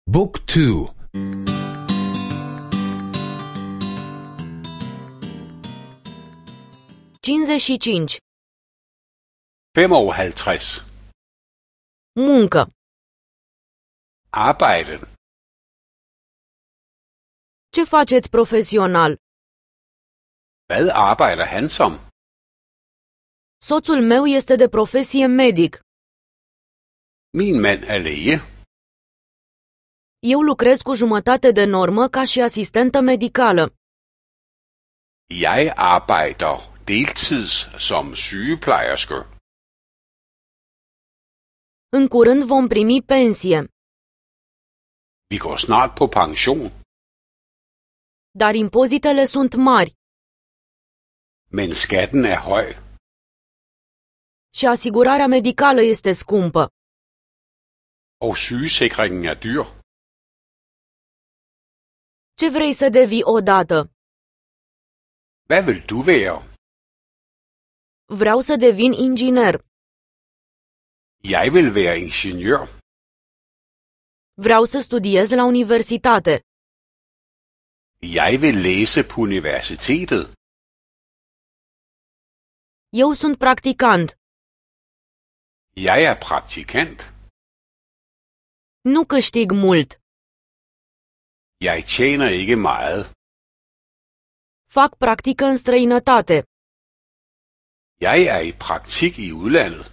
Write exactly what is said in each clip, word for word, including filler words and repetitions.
Book two. cincizeci și cinci. femoghalvtreds. Muncă. Arbejde. Ce faceți profesional? Hvad arbejder han som? Soțul meu este de profesie medic. Min mand er læge. Eu lucrez cu jumătate de normă ca și asistentă medicală. Jeg arbejder deltids som sygeplejerske. În curând vom primi pensie, Vi går snart på pension, dar impozitele sunt mari men skatten er høj, și asigurarea medicală este scumpă. og sygesikringen er dyr. Ce vrei să devii odată? Hvad vil du være? Vreau să devin inginer. Jeg vil være ingeniør. Vreau să studiez la universitate. Jeg vil læse på universitetet. Eu sunt practicant. Jeg er praktikant. Nu câștig mult. Jeg tjener ikke meget. Fac practică în străinătate. Jeg er i praktik i udlandet.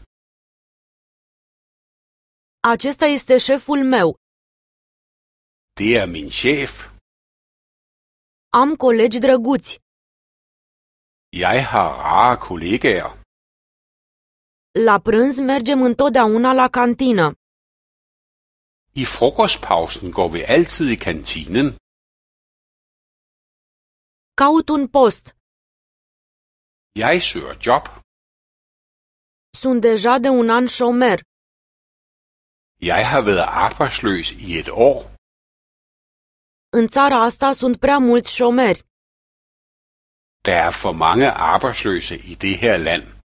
Acesta este șeful meu. Det er min chef. Am colegi drăguți. Jeg har rare kollegaer. La prânz mergem întotdeauna la cantină. I frokostpausen går vi altid i kantinen. Caut un post. Jeg søger job. Sunt deja de un an șomer. Jeg har været arbejdsløs i et år. În țara asta sunt prea mulți șomeri. Der er for mange arbejdsløse i det her land.